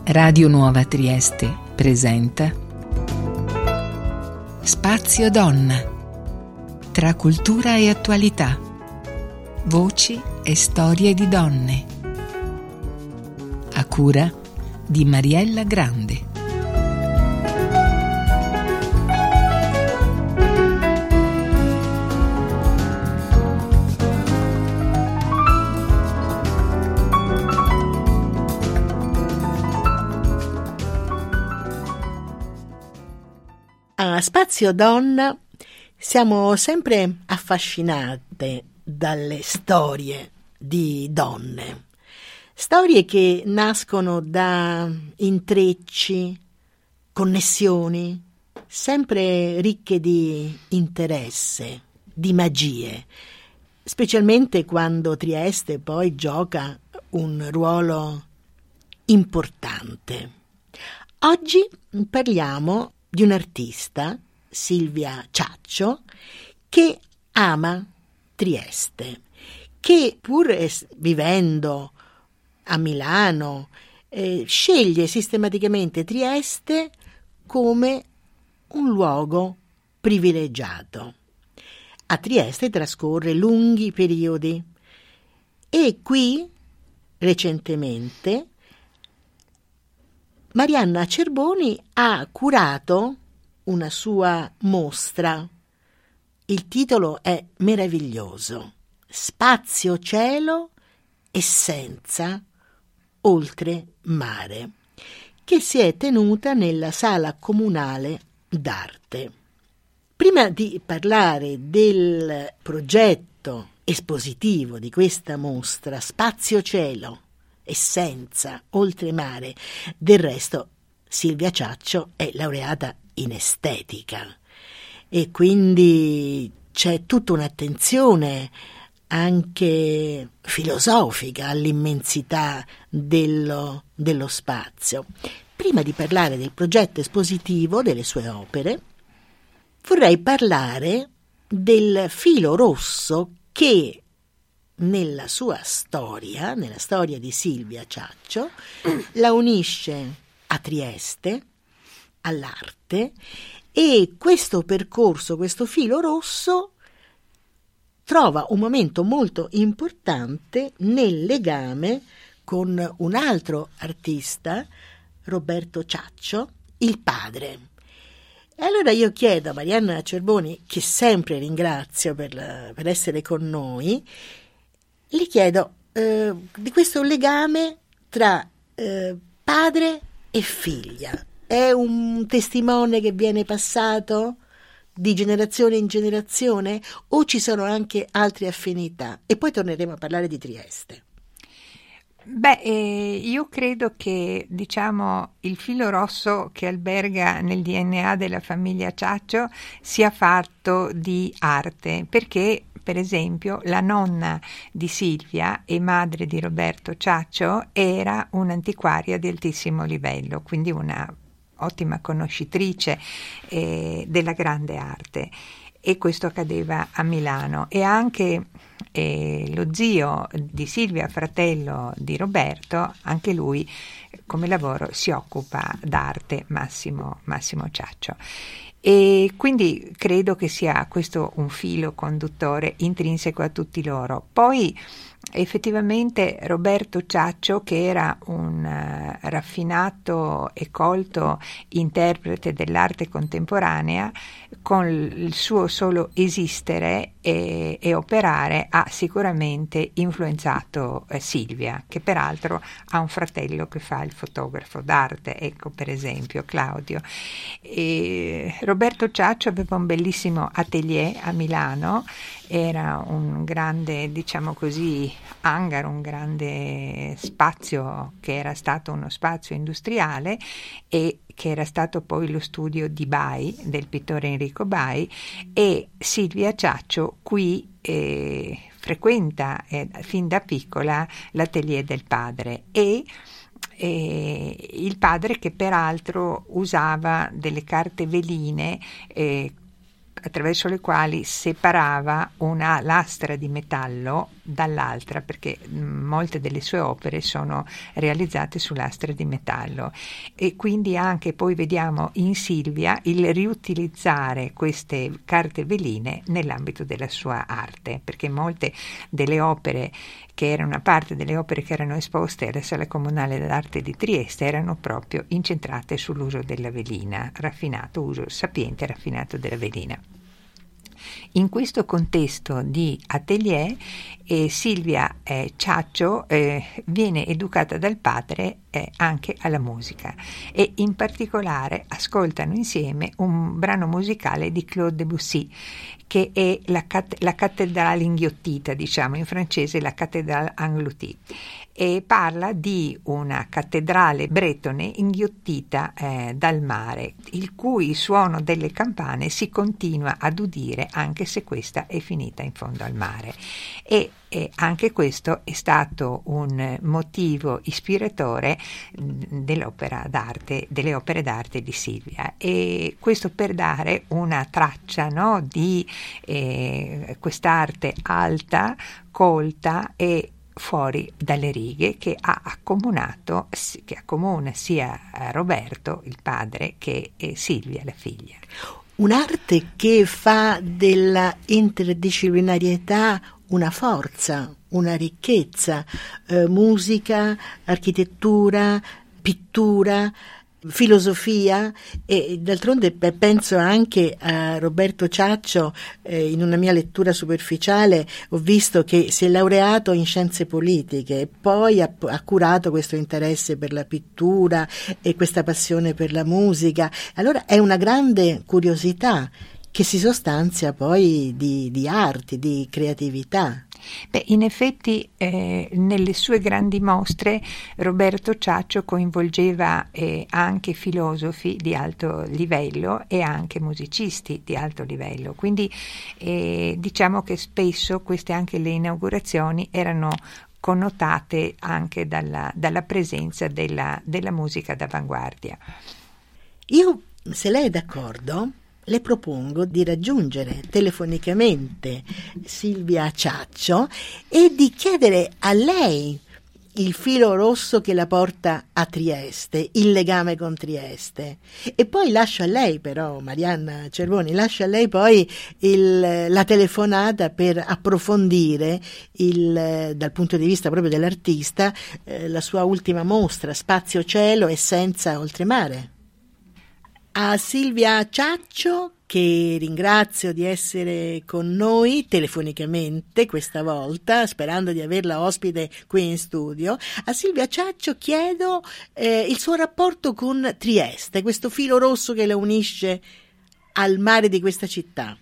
Radio Nuova Trieste presenta Spazio Donna. Tra cultura e attualità. Voci e storie di donne. A cura di Mariella Grande. A Spazio Donna siamo sempre affascinate dalle storie di donne, storie che nascono da intrecci, connessioni, sempre ricche di interesse, di magie, specialmente quando Trieste poi gioca un ruolo importante. Oggi parliamo di un'artista, Silvia Ciaccio, che ama Trieste, che pur vivendo a Milano sceglie sistematicamente Trieste come un luogo privilegiato. A Trieste trascorre lunghi periodi e qui recentemente Marianna Cerboni ha curato una sua mostra. Il titolo è meraviglioso: Spazio, cielo, essenza, oltre mare, che si è tenuta nella Sala Comunale d'Arte. Prima di parlare del progetto espositivo di questa mostra, Spazio, cielo, essenza, oltremare, del resto Silvia Ciaccio è laureata in estetica e quindi c'è tutta un'attenzione anche filosofica all'immensità dello spazio. Prima di parlare del progetto espositivo delle sue opere, vorrei parlare del filo rosso che nella sua storia, nella storia di Silvia Ciaccio, la unisce a Trieste, all'arte, e questo percorso, questo filo rosso, trova un momento molto importante nel legame con un altro artista, Roberto Ciaccio, il padre. E allora io chiedo a Marianna Cerboni, che sempre ringrazio per essere con noi, le chiedo di questo legame tra padre e figlia. È un testimone che viene passato di generazione in generazione o ci sono anche altre affinità? E poi torneremo a parlare di Trieste. Io credo che, il filo rosso che alberga nel DNA della famiglia Ciaccio sia fatto di arte, perché per esempio la nonna di Silvia e madre di Roberto Ciaccio era un'antiquaria di altissimo livello, quindi una ottima conoscitrice della grande arte, e questo accadeva a Milano. E anche lo zio di Silvia, fratello di Roberto, anche lui come lavoro si occupa d'arte, Massimo Ciaccio. E quindi credo che sia questo un filo conduttore intrinseco a tutti loro. Poi effettivamente Roberto Ciaccio, che era un raffinato e colto interprete dell'arte contemporanea, con il suo solo esistere e operare ha sicuramente influenzato Silvia, che peraltro ha un fratello che fa il fotografo d'arte, ecco, per esempio Claudio. E Roberto Ciaccio aveva un bellissimo atelier a Milano, era un grande, hangar, un grande spazio che era stato uno spazio industriale e che era stato poi lo studio di Bai, del pittore Enrico Bai, e Silvia Ciaccio qui frequenta fin da piccola l'atelier del padre e il padre, che peraltro usava delle carte veline attraverso le quali separava una lastra di metallo dall'altra, perché molte delle sue opere sono realizzate su lastre di metallo, e quindi anche poi vediamo in Silvia il riutilizzare queste carte veline nell'ambito della sua arte, perché molte delle opere che erano una parte delle opere che erano esposte alla Sala Comunale d'Arte di Trieste erano proprio incentrate sull'uso della velina, uso sapiente e raffinato della velina. In questo contesto di atelier, Silvia Ciaccio viene educata dal padre anche alla musica, e in particolare ascoltano insieme un brano musicale di Claude Debussy, che è la cattedrale inghiottita, diciamo in francese la cattedrale engloutie, e parla di una cattedrale bretone inghiottita dal mare, il cui suono delle campane si continua ad udire anche se questa è finita in fondo al mare. E anche questo è stato un motivo ispiratore delle opere d'arte di Silvia, e questo per dare una traccia, no, di quest'arte alta, colta e fuori dalle righe che accomuna sia Roberto, il padre, che Silvia, la figlia. Un'arte che fa della interdisciplinarietà una forza, una ricchezza, musica, architettura, pittura, filosofia, e d'altronde penso anche a Roberto Ciaccio. In una mia lettura superficiale ho visto che si è laureato in scienze politiche e poi ha curato questo interesse per la pittura e questa passione per la musica. Allora è una grande curiosità che si sostanzia poi di arti, di creatività. Beh, in effetti nelle sue grandi mostre Roberto Ciaccio coinvolgeva anche filosofi di alto livello e anche musicisti di alto livello, quindi diciamo che spesso queste, anche le inaugurazioni, erano connotate anche dalla presenza della musica d'avanguardia. Io, se lei è d'accordo, le propongo di raggiungere telefonicamente Silvia Ciaccio e di chiedere a lei il filo rosso che la porta a Trieste, il legame con Trieste. E poi lascio a lei, però, Marianna Cervoni, lascio a lei poi la telefonata per approfondire dal punto di vista proprio dell'artista, la sua ultima mostra, Spazio Cielo e Senza Oltremare. A Silvia Ciaccio, che ringrazio di essere con noi telefonicamente questa volta, sperando di averla ospite qui in studio, a Silvia Ciaccio chiedo il suo rapporto con Trieste, questo filo rosso che la unisce al mare di questa città.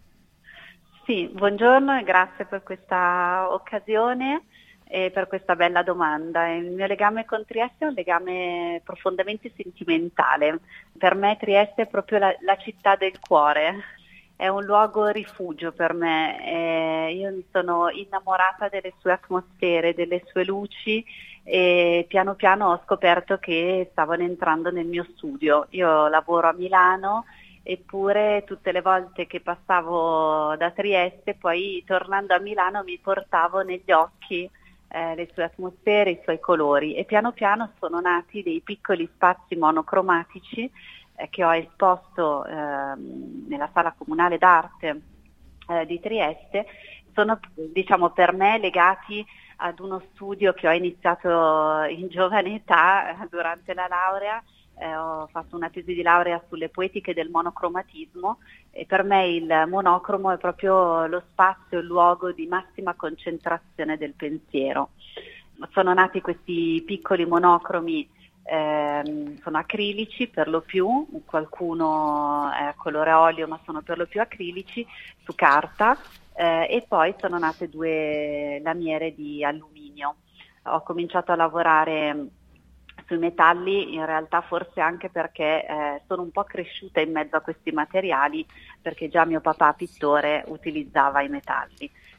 Sì, buongiorno e grazie per questa occasione e per questa bella domanda. Il mio legame con Trieste è un legame profondamente sentimentale. Per me Trieste è proprio la città del cuore, è un luogo rifugio per me. Io mi sono innamorata delle sue atmosfere, delle sue luci, e piano piano ho scoperto che stavano entrando nel mio studio. Io lavoro a Milano, eppure tutte le volte che passavo da Trieste, poi tornando a Milano mi portavo negli occhi le sue atmosfere, i suoi colori, e piano piano sono nati dei piccoli spazi monocromatici che ho esposto nella Sala Comunale d'Arte di Trieste. Sono, diciamo, per me legati ad uno studio che ho iniziato in giovane età durante la laurea. Ho fatto una tesi di laurea sulle poetiche del monocromatismo, e per me il monocromo è proprio lo spazio, il luogo di massima concentrazione del pensiero. Sono nati questi piccoli monocromi, sono acrilici per lo più, qualcuno è a colore olio, ma sono per lo più acrilici su carta, e poi sono nate 2 lamiere di alluminio. Ho cominciato a lavorare sui metalli in realtà forse anche perché sono un po' cresciuta in mezzo a questi materiali, perché già mio papà pittore utilizzava i metalli.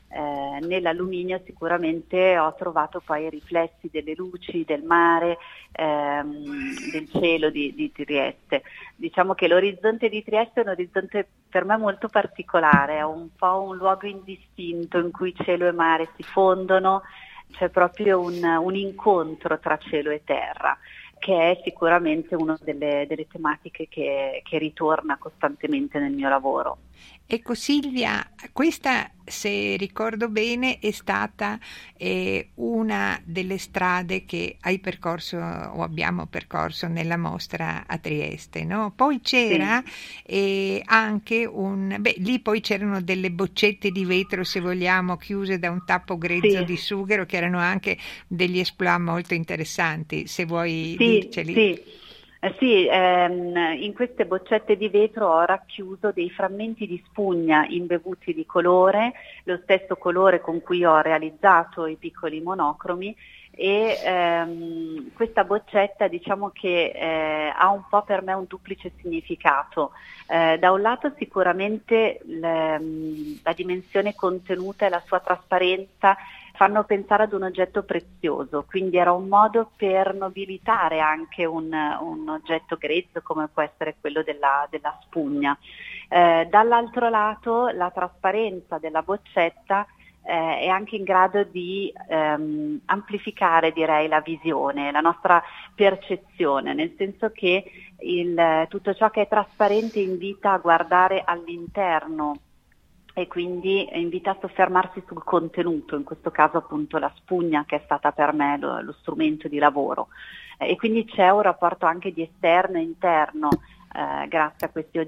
nell'alluminio sicuramente ho trovato poi i riflessi delle luci, del mare, del cielo di Trieste. Diciamo che l'orizzonte di Trieste è un orizzonte per me molto particolare, è un po' un luogo indistinto in cui cielo e mare si fondono, c'è proprio un incontro tra cielo e terra, che è sicuramente una delle tematiche che ritorna costantemente nel mio lavoro. Ecco Silvia, questa, se ricordo bene, è stata una delle strade che hai percorso o abbiamo percorso nella mostra a Trieste, no? Poi c'era anche lì poi c'erano delle boccette di vetro, se vogliamo, chiuse da un tappo grezzo di sughero, che erano anche degli exploit molto interessanti, se vuoi dirceli. In queste boccette di vetro ho racchiuso dei frammenti di spugna imbevuti di colore, lo stesso colore con cui ho realizzato i piccoli monocromi, e questa boccetta diciamo che ha un po' per me un duplice significato. Da un lato sicuramente la dimensione contenuta e la sua trasparenza fanno pensare ad un oggetto prezioso, quindi era un modo per nobilitare anche un oggetto grezzo come può essere quello della spugna. Dall'altro lato la trasparenza della boccetta è anche in grado di amplificare, direi, la visione, la nostra percezione, nel senso che tutto ciò che è trasparente invita a guardare all'interno e quindi invita a soffermarsi sul contenuto, in questo caso appunto la spugna, che è stata per me lo strumento di lavoro. E quindi c'è un rapporto anche di esterno e interno grazie a questi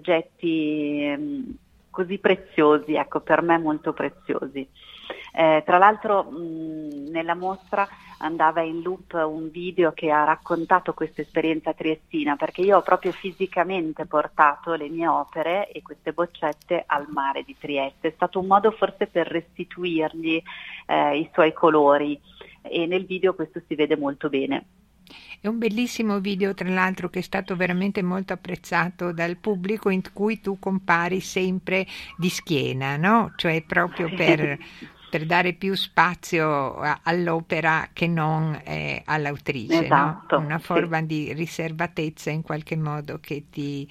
oggetti così preziosi, ecco, per me molto preziosi. Tra l'altro nella mostra andava in loop un video che ha raccontato questa esperienza triestina, perché io ho proprio fisicamente portato le mie opere e queste boccette al mare di Trieste. È stato un modo forse per restituirgli i suoi colori, e nel video questo si vede molto bene. È un bellissimo video, tra l'altro, che è stato veramente molto apprezzato dal pubblico, in cui tu compari sempre di schiena, no? Cioè proprio per dare più spazio all'opera che non all'autrice, esatto, no? Una forma di riservatezza in qualche modo che ti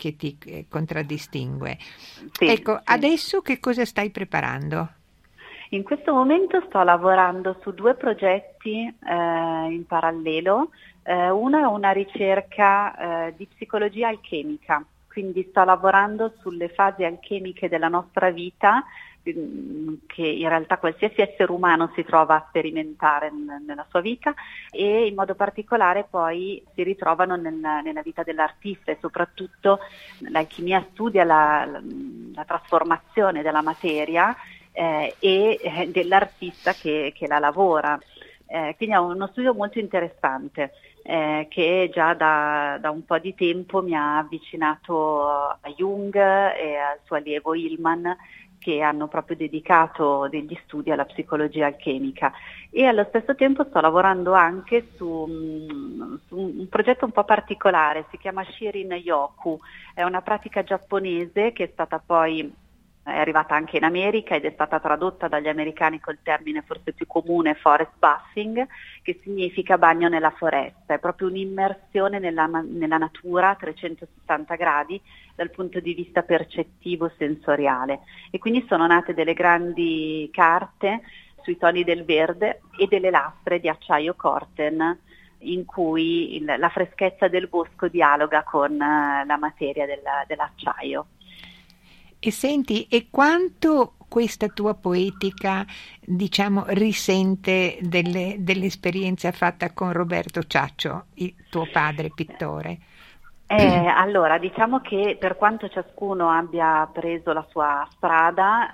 contraddistingue. Ecco, adesso che cosa stai preparando? In questo momento sto lavorando su 2 progetti in parallelo. Uno è una ricerca di psicologia alchemica, quindi sto lavorando sulle fasi alchemiche della nostra vita, che in realtà qualsiasi essere umano si trova a sperimentare nella sua vita, e in modo particolare poi si ritrovano nella vita dell'artista, e soprattutto l'alchimia studia la trasformazione della materia e dell'artista che la lavora. Quindi è uno studio molto interessante che già da un po' di tempo mi ha avvicinato a Jung e al suo allievo Hillman, che hanno proprio dedicato degli studi alla psicologia alchemica, e allo stesso tempo sto lavorando anche su un progetto un po' particolare, si chiama Shirin Yoku, è una pratica giapponese che è arrivata anche in America ed è stata tradotta dagli americani col termine forse più comune forest bathing, che significa bagno nella foresta. È proprio un'immersione nella natura a 360 gradi dal punto di vista percettivo sensoriale, e quindi sono nate delle grandi carte sui toni del verde e delle lastre di acciaio Corten, in cui la freschezza del bosco dialoga con la materia dell'acciaio. E senti, e quanto questa tua poetica, diciamo, risente dell'esperienza fatta con Roberto Ciaccio, il tuo padre pittore? Allora, diciamo che per quanto ciascuno abbia preso la sua strada,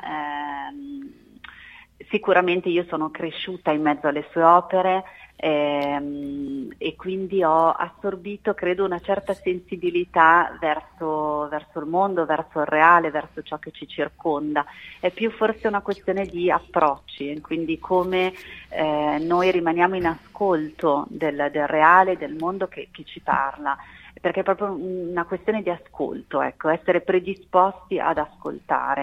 sicuramente io sono cresciuta in mezzo alle sue opere, e quindi ho assorbito, credo, una certa sensibilità verso il mondo, verso il reale, verso ciò che ci circonda. È più forse una questione di approcci, quindi come noi rimaniamo in ascolto del reale, del mondo che ci parla, perché è proprio una questione di ascolto, ecco, essere predisposti ad ascoltare.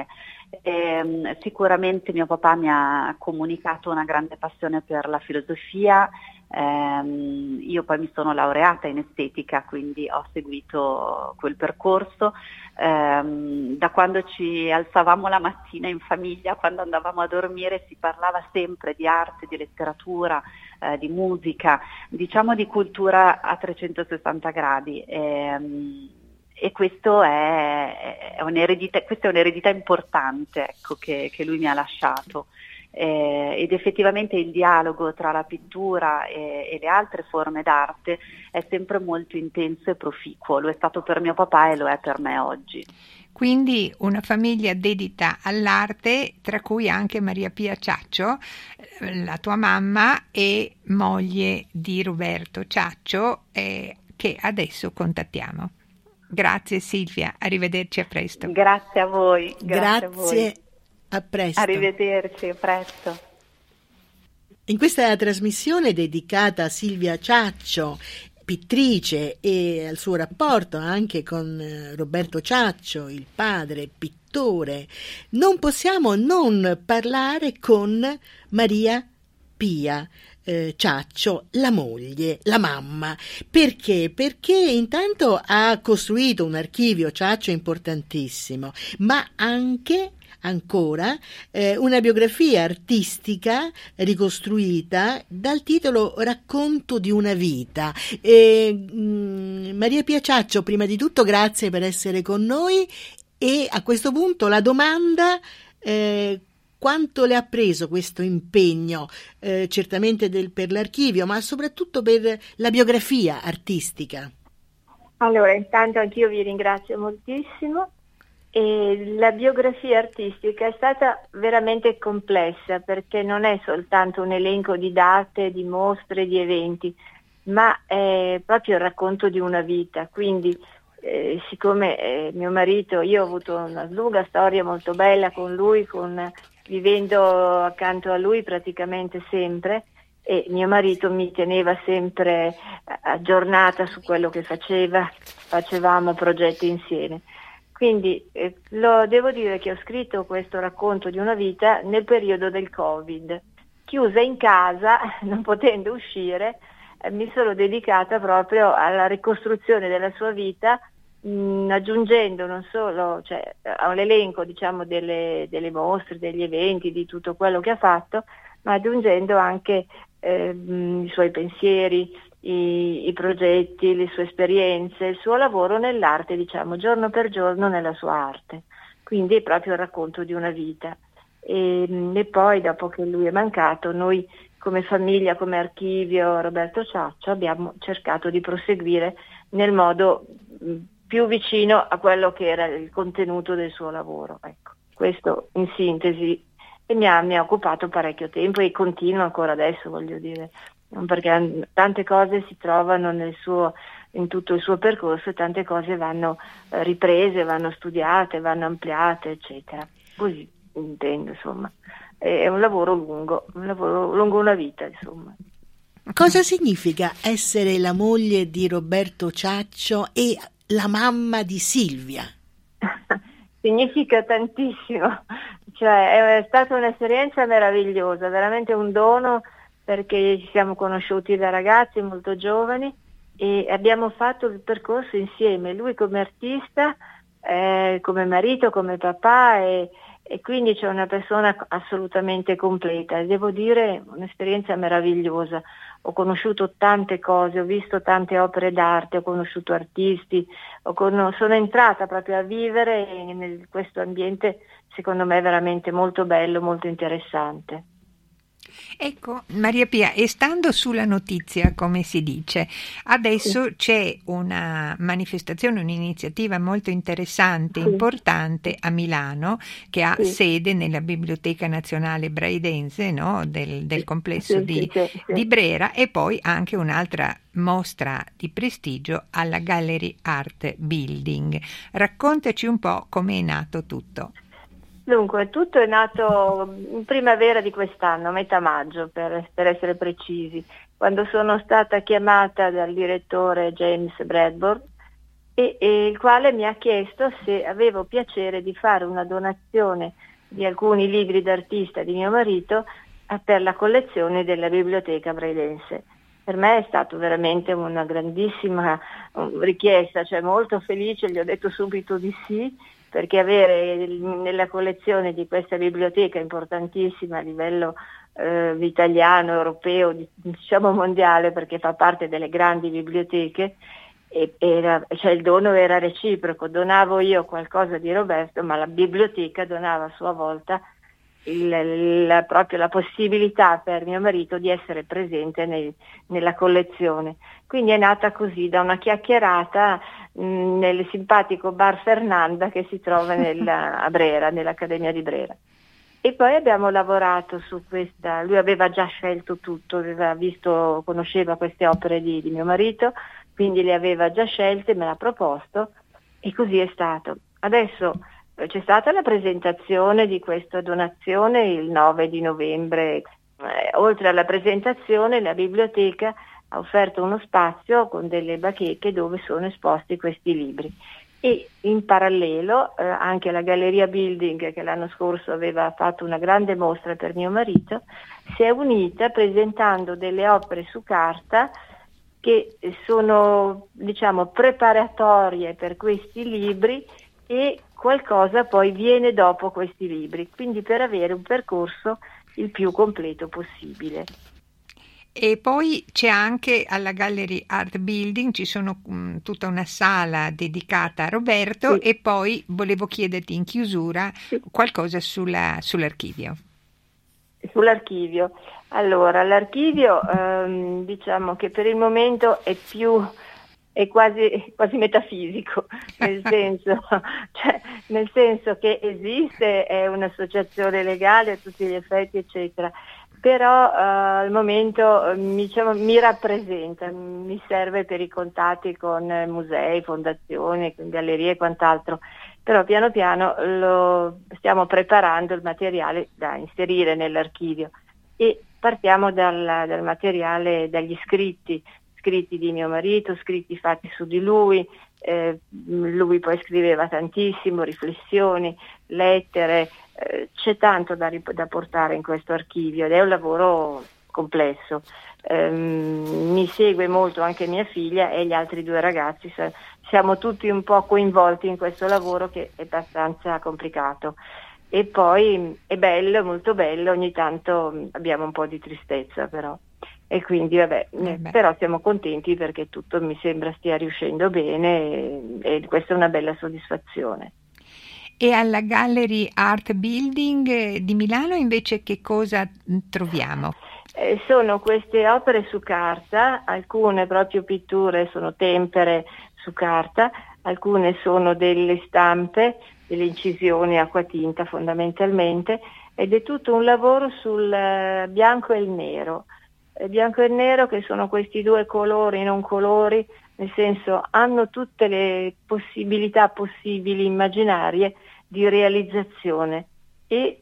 Sicuramente mio papà mi ha comunicato una grande passione per la filosofia. Io poi mi sono laureata in estetica, quindi ho seguito quel percorso. Da quando ci alzavamo la mattina in famiglia, quando andavamo a dormire, si parlava sempre di arte, di letteratura, di musica, diciamo di cultura a 360 gradi. E questo è un'eredità importante, ecco, che lui mi ha lasciato. Ed effettivamente il dialogo tra la pittura e le altre forme d'arte è sempre molto intenso e proficuo. Lo è stato per mio papà e lo è per me oggi. Quindi una famiglia dedita all'arte, tra cui anche Maria Pia Ciaccio, la tua mamma e moglie di Roberto Ciaccio, che adesso contattiamo. Grazie Silvia, arrivederci, a presto. Grazie a voi. Grazie, a voi. A presto. Arrivederci, a presto. In questa trasmissione dedicata a Silvia Ciaccio, pittrice, e al suo rapporto anche con Roberto Ciaccio, il padre pittore, non possiamo non parlare con Maria Pia Ciaccio, la moglie, la mamma. Perché? Perché intanto ha costruito un archivio Ciaccio importantissimo, ma anche ancora una biografia artistica ricostruita dal titolo Racconto di una vita. Maria Pia Ciaccio, prima di tutto grazie per essere con noi, e a questo punto la domanda: quanto le ha preso questo impegno, certamente per l'archivio, ma soprattutto per la biografia artistica? Allora, intanto anch'io vi ringrazio moltissimo. E la biografia artistica è stata veramente complessa, perché non è soltanto un elenco di date, di mostre, di eventi, ma è proprio il racconto di una vita. Quindi siccome mio marito, io ho avuto una lunga storia molto bella con lui, vivendo accanto a lui praticamente sempre, e mio marito mi teneva sempre aggiornata su quello che facevamo progetti insieme. Quindi devo dire che ho scritto questo racconto di una vita nel periodo del Covid. Chiusa in casa, non potendo uscire, mi sono dedicata proprio alla ricostruzione della sua vita, aggiungendo non solo all'elenco, diciamo, delle mostre, degli eventi, di tutto quello che ha fatto, ma aggiungendo anche i suoi pensieri, i progetti, le sue esperienze, il suo lavoro nell'arte, diciamo, giorno per giorno nella sua arte. Quindi è proprio il racconto di una vita. E poi, dopo che lui è mancato, noi come famiglia, come archivio Roberto Ciaccio, abbiamo cercato di proseguire nel modo più vicino a quello che era il contenuto del suo lavoro. Ecco, questo in sintesi, e mi ha occupato parecchio tempo e continua ancora adesso, voglio dire, perché tante cose si trovano in tutto il suo percorso, e tante cose vanno riprese, vanno studiate, vanno ampliate, eccetera. Così intendo, insomma. È un lavoro lungo una vita, insomma. Cosa significa essere la moglie di Roberto Ciaccio e la mamma di Silvia? Significa tantissimo, è stata un'esperienza meravigliosa, veramente un dono, perché ci siamo conosciuti da ragazzi molto giovani e abbiamo fatto il percorso insieme, lui come artista, come marito, come papà, e quindi c'è una persona assolutamente completa, e devo dire un'esperienza meravigliosa. Ho conosciuto tante cose, ho visto tante opere d'arte, ho conosciuto artisti, sono entrata proprio a vivere in questo ambiente, secondo me veramente molto bello, molto interessante. Ecco, Maria Pia, e stando sulla notizia, come si dice, adesso c'è una manifestazione, un'iniziativa molto interessante, importante a Milano, che ha sede nella Biblioteca Nazionale Braidense, no? del complesso di Brera, e poi anche un'altra mostra di prestigio alla Gallery Art Building. Raccontaci un po' come è nato tutto. Dunque, tutto è nato in primavera di quest'anno, a metà maggio per essere precisi, quando sono stata chiamata dal direttore James Bradford, e il quale mi ha chiesto se avevo piacere di fare una donazione di alcuni libri d'artista di mio marito per la collezione della biblioteca braidense. Per me è stato veramente una grandissima richiesta, cioè molto felice, gli ho detto subito di sì, perché avere nella collezione di questa biblioteca importantissima a livello italiano, europeo, diciamo mondiale, perché fa parte delle grandi biblioteche, cioè il dono era reciproco, donavo io qualcosa di Roberto, ma la biblioteca donava a sua volta proprio la possibilità per mio marito di essere presente nella collezione. Quindi è nata così, da una chiacchierata nel simpatico bar Fernanda che si trova a Brera, nell'Accademia di Brera. E poi abbiamo lavorato su questa, lui aveva già scelto tutto, aveva visto, conosceva queste opere di mio marito, quindi le aveva già scelte, me l'ha proposto e così è stato. Adesso c'è stata la presentazione di questa donazione il 9 di novembre. Oltre alla presentazione la biblioteca ha offerto uno spazio con delle bacheche dove sono esposti questi libri. E in parallelo anche la Galleria Building, che l'anno scorso aveva fatto una grande mostra per mio marito, si è unita presentando delle opere su carta che sono, diciamo, preparatorie per questi libri e qualcosa poi viene dopo questi libri, quindi per avere un percorso il più completo possibile. E poi c'è anche alla Gallery Art Building, ci sono tutta una sala dedicata a Roberto, sì. E poi volevo chiederti in chiusura qualcosa sull'archivio. Sull'archivio. Allora, l'archivio diciamo che per il momento è quasi metafisico, nel senso che esiste, è un'associazione legale a tutti gli effetti, eccetera, però al momento mi rappresenta, mi serve per i contatti con musei, fondazioni, gallerie e quant'altro, però piano piano lo stiamo preparando il materiale da inserire nell'archivio e partiamo dal materiale, dagli scritti di mio marito, scritti fatti su di lui, lui poi scriveva tantissimo, riflessioni, lettere, c'è tanto da portare in questo archivio ed è un lavoro complesso. Mi segue molto anche mia figlia e gli altri due ragazzi, siamo tutti un po' coinvolti in questo lavoro che è abbastanza complicato. E poi è bello, molto bello, ogni tanto abbiamo un po' di tristezza però. E quindi però siamo contenti perché tutto mi sembra stia riuscendo bene e questa è una bella soddisfazione. E alla Gallery Art Building di Milano invece che cosa troviamo? Sono queste opere su carta, alcune proprio pitture, sono tempere su carta, alcune sono delle stampe, delle incisioni acquatinta fondamentalmente, ed è tutto un lavoro sul bianco e il nero. Il bianco e il nero che sono questi due colori non colori, nel senso hanno tutte le possibilità possibili immaginarie di realizzazione e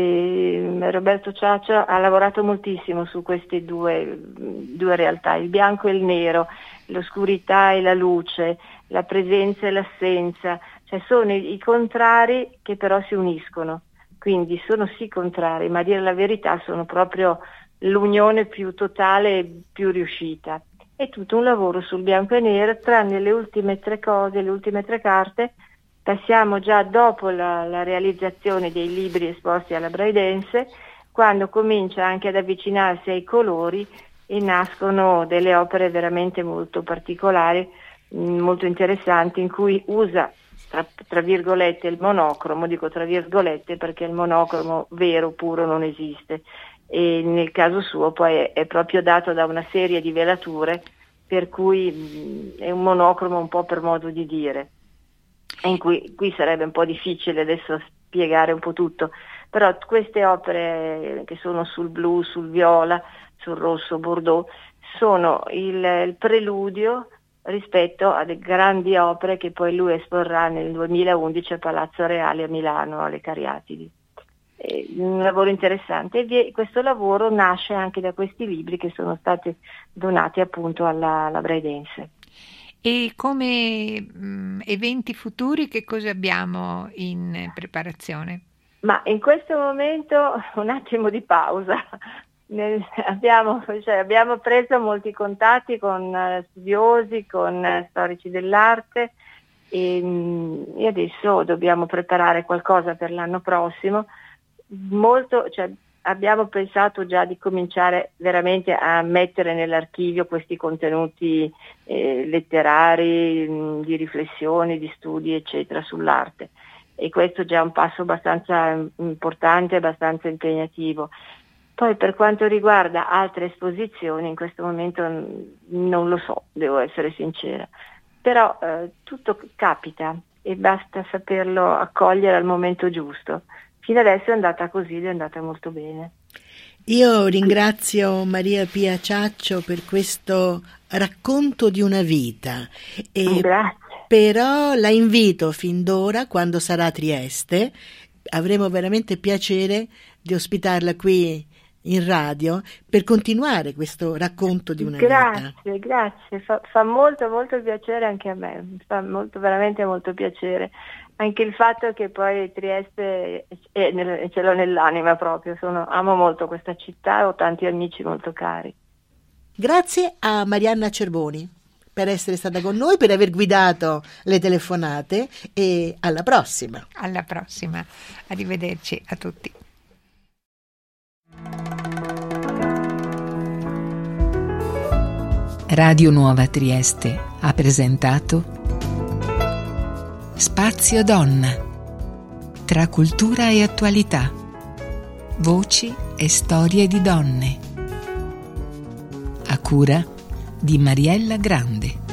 Roberto Ciaccio ha lavorato moltissimo su queste due realtà, il bianco e il nero, l'oscurità e la luce, la presenza e l'assenza, cioè sono i contrari che però si uniscono, quindi sono sì contrari, ma a dire la verità sono proprio l'unione più totale e più riuscita. È tutto un lavoro sul bianco e nero, tranne le ultime tre cose, le ultime tre carte. Passiamo già dopo la realizzazione dei libri esposti alla Braidense, quando comincia anche ad avvicinarsi ai colori e nascono delle opere veramente molto particolari, molto interessanti, in cui usa tra virgolette il monocromo, dico tra virgolette perché il monocromo vero, puro non esiste, e nel caso suo poi è proprio dato da una serie di velature per cui è un monocromo un po' per modo di dire. In qui sarebbe un po' difficile adesso spiegare un po' tutto, però queste opere che sono sul blu, sul viola, sul rosso, bordeaux, sono il preludio rispetto a delle grandi opere che poi lui esporrà nel 2011 a Palazzo Reale a Milano, alle Cariatidi. Un lavoro interessante e questo lavoro nasce anche da questi libri che sono stati donati appunto alla Braidense. E come eventi futuri che cosa abbiamo in preparazione? Ma in questo momento un attimo di pausa. Abbiamo preso molti contatti con studiosi, con storici dell'arte e adesso dobbiamo preparare qualcosa per l'anno prossimo. Abbiamo pensato già di cominciare veramente a mettere nell'archivio questi contenuti letterari, di riflessioni, di studi, eccetera, sull'arte. E questo già è un passo abbastanza importante, abbastanza impegnativo. Poi per quanto riguarda altre esposizioni, in questo momento non lo so, devo essere sincera. Però tutto capita e basta saperlo accogliere al momento giusto. Fino adesso è andata così ed è andata molto bene. Io ringrazio Maria Pia Ciaccio per questo racconto di una vita. Grazie. Però la invito fin d'ora, quando sarà a Trieste, avremo veramente piacere di ospitarla qui in radio per continuare questo racconto di una vita. Grazie, fa molto molto piacere anche a me, fa veramente molto piacere. Anche il fatto che poi Trieste ce l'ho nell'anima proprio, amo molto questa città e ho tanti amici molto cari. Grazie a Marianna Cerboni per essere stata con noi, per aver guidato le telefonate e alla prossima. Alla prossima, arrivederci a tutti. Radio Nuova Trieste ha presentato Spazio Donna, tra cultura e attualità, voci e storie di donne, a cura di Mariella Grande.